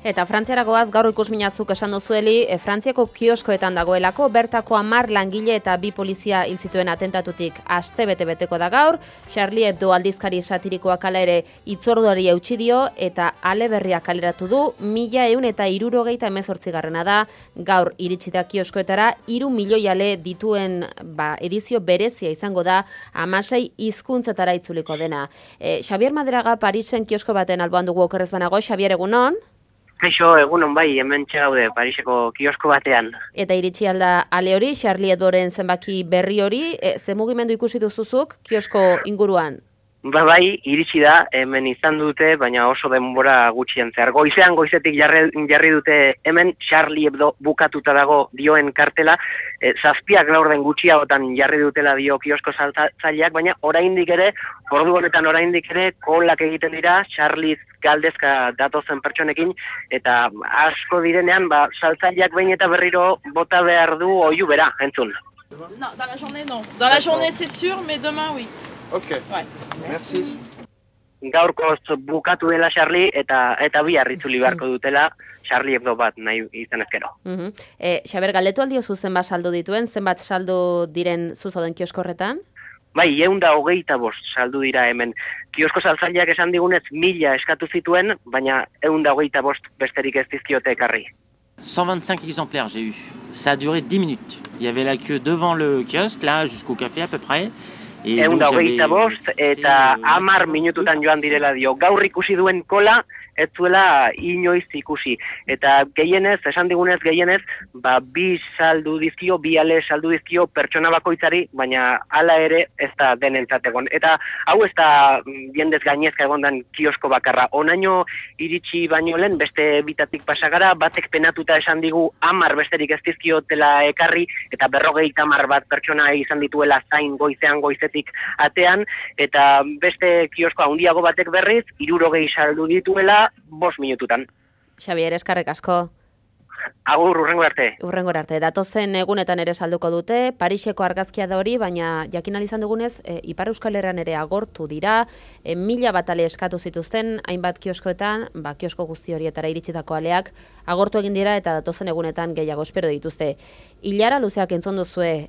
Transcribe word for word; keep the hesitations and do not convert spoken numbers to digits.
Eta Frantziaragoaz gaur ikusminazuk esan duzueli, e, Frantziako kioskoetan dagoelako, bertako hamar langile eta bi polizia hil zituen atentatutik aste bete-beteko da gaur, Charlie Hebdo aldizkari satirikoak hala ere itzorduari eutsi dio, eta ale berriak kaleratu du, mila eun eta hirurogeita hemezortzigarrena da, gaur iritsi da kioskoetara, hiru milioi ale dituen ba, edizio berezia izango da, hamasei hizkuntzetara itzuliko dena. E, Xabier Maderaga Parisen kiosko baten alboan dugu okerrez banago, Xabier, egunon? Kaixo, egunon bai, hemen txegaude, Pariseko kiosko batean. Eta iritsi alda ale hori, Charlie Hebdoren zenbaki berri hori, e, ze mugimendu ikusi duzuzuk kiosko inguruan? Ba bai, iritsi da, hemen izan dute, baina oso denbora gutxian zehar. Goizean, goizetik jarri, jarri dute hemen Charlie Hebdo bukatuta dago dioen kartela, e, zazpiak laurden gutxiagotan jarri dutela dio kiosko saltzaileak, baina oraindik ere, ordu honetan oraindik ere, kolak egiten dira, Charlie galdezka datozen pertsonekin, eta asko direnean, ba, saltzaileak behin eta berriro bota behar du oihu bera, entzun. Non, dans la journée non. Dans la journée c'est sûr, mais demain oui. Ok, ouais. Merci. Gaurkoz bukatu dela Charlie eta eta bihar itzuli beharko dutela Charlie Hebdo bat nahi izan ezkero. Uh -huh. e, Xaber, galdetu aldiozu zenbat saldo dituen, zenbat saldo diren zuzauden kiosko horretan? Bai, ehun da hogeita bost saldu dira hemen. Kiosko saltzaileak esan digunez mila eskatu zituen, baina ehun da hogeita bost besterik ez dizkiote ekarri. cent vingt-cinq exemplaires j'ai eu. Ça a duré dix minutes. Il y avait la queue devant le kiosque, là, jusqu'au café à peu près. Ehun da hogeita bost eta hamar minututan joan direla dio. Gaur ikusi duen kola, ez zuela inoiz ikusi. Eta gehienez, esan digunez gehienez, ba, bi saldu dizkio, bi ale saldu dizkio pertsona bakoitzari, baina hala ere ez da denentzat egon. Eta hau ez da jendez gainezka egondan kiosko bakarra. Onaino iritsi baino lehen, beste bitatik pasagara, batek penatuta esan digu hamar besterik ez dizkiotela ekarri, eta berrogeita hamar bat pertsona izan dituela zain goizean goizetik atean, eta beste kiosko handiago batek berriz, hirurogei saldu dituela, bost minututan. Xabier, eskarrek asko. Agur, urrengo arte. Urrengo arte. Datozen egunetan ere salduko dute, Pariseko argazkia da hori, baina jakin izan dugunez, e, Ipar Euskal Herrian ere agortu dira, e, mila bat ale eskatu zituzten, hainbat kioskoetan, ba, kiosko guzti horietara iritsitako aleak, agortu egin dira eta datozen egunetan gehiago espero dituzte. Ilara luzeak entzun duzue,